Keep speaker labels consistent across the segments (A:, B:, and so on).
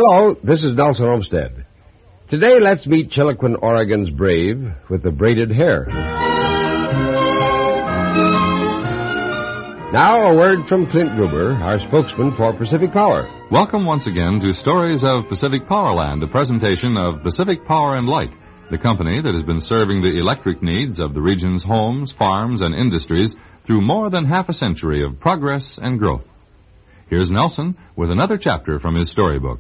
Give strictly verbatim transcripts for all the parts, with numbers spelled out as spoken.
A: Hello, this is Nelson Olmsted. Today, let's meet Chiloquin, Oregon's brave with the braided hair. Now, a word from Clint Gruber, our spokesman for Pacific Power.
B: Welcome once again to Stories of Pacific Powerland, a presentation of Pacific Power and Light, the company that has been serving the electric needs of the region's homes, farms, and industries through more than half a century of progress and growth. Here's Nelson with another chapter from his storybook.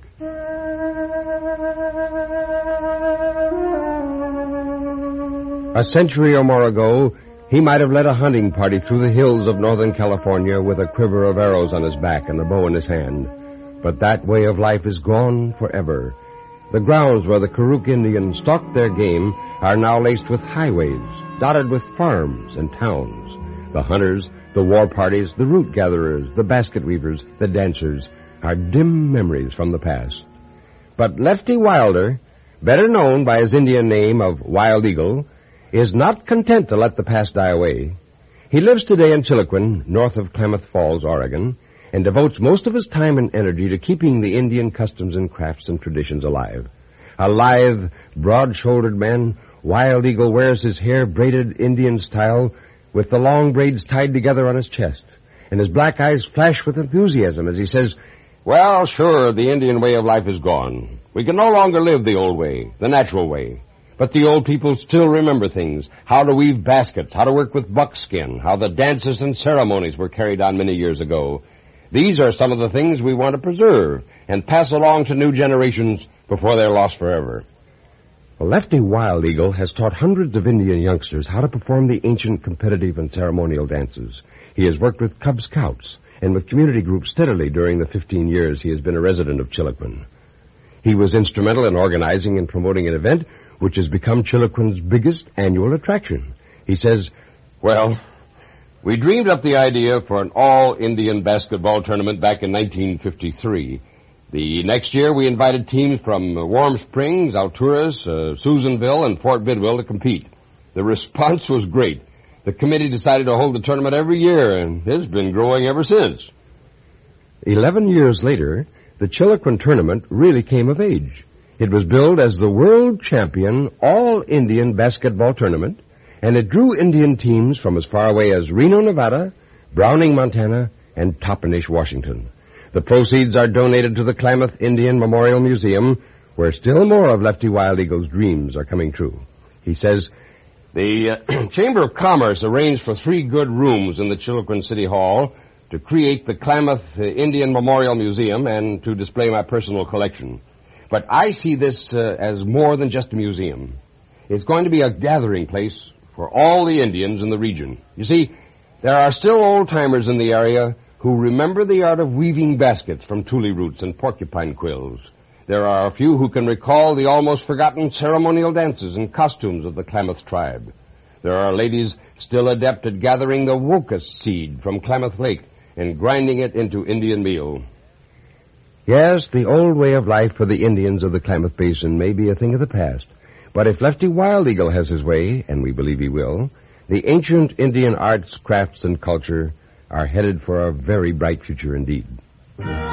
A: A century or more ago, he might have led a hunting party through the hills of Northern California with a quiver of arrows on his back and a bow in his hand. But that way of life is gone forever. The grounds where the Karuk Indians stalked their game are now laced with highways, dotted with farms and towns. The hunters, the war parties, the root gatherers, the basket weavers, the dancers are dim memories from the past. But Lefty Wilder, better known by his Indian name of Wild Eagle, is not content to let the past die away. He lives today in Chiloquin, north of Klamath Falls, Oregon, and devotes most of his time and energy to keeping the Indian customs and crafts and traditions alive. A lithe, broad-shouldered man, Wild Eagle wears his hair braided Indian style with the long braids tied together on his chest, and his black eyes flash with enthusiasm as he says, "Well, sure, the Indian way of life is gone. We can no longer live the old way, the natural way. But the old people still remember things, how to weave baskets, how to work with buckskin, how the dances and ceremonies were carried on many years ago. These are some of the things we want to preserve and pass along to new generations before they're lost forever." Well, Lefty Wild Eagle has taught hundreds of Indian youngsters how to perform the ancient competitive and ceremonial dances. He has worked with Cub Scouts and with community groups steadily during the fifteen years he has been a resident of Chiloquin. He was instrumental in organizing and promoting an event which has become Chiloquin's biggest annual attraction. He says, "Well, we dreamed up the idea for an all-Indian basketball tournament back in nineteen fifty-three. The next year, we invited teams from Warm Springs, Alturas, uh, Susanville, and Fort Bidwell to compete. The response was great. The committee decided to hold the tournament every year, and it's been growing ever since." Eleven years later, the Chiloquin tournament really came of age. It was billed as the World Champion All-Indian Basketball Tournament, and it drew Indian teams from as far away as Reno, Nevada, Browning, Montana, and Toppenish, Washington. The proceeds are donated to the Klamath Indian Memorial Museum, where still more of Lefty Wild Eagle's dreams are coming true. He says, "The uh, Chamber of Commerce arranged for three good rooms in the Chiloquin City Hall to create the Klamath uh, Indian Memorial Museum and to display my personal collection. But I see this uh, as more than just a museum. It's going to be a gathering place for all the Indians in the region. You see, there are still old-timers in the area who remember the art of weaving baskets from tule roots and porcupine quills. There are a few who can recall the almost forgotten ceremonial dances and costumes of the Klamath tribe. There are ladies still adept at gathering the wokus seed from Klamath Lake and grinding it into Indian meal. Yes, the old way of life for the Indians of the Klamath Basin may be a thing of the past, but if Lefty Wild Eagle has his way, and we believe he will, the ancient Indian arts, crafts, and culture are headed for a very bright future indeed.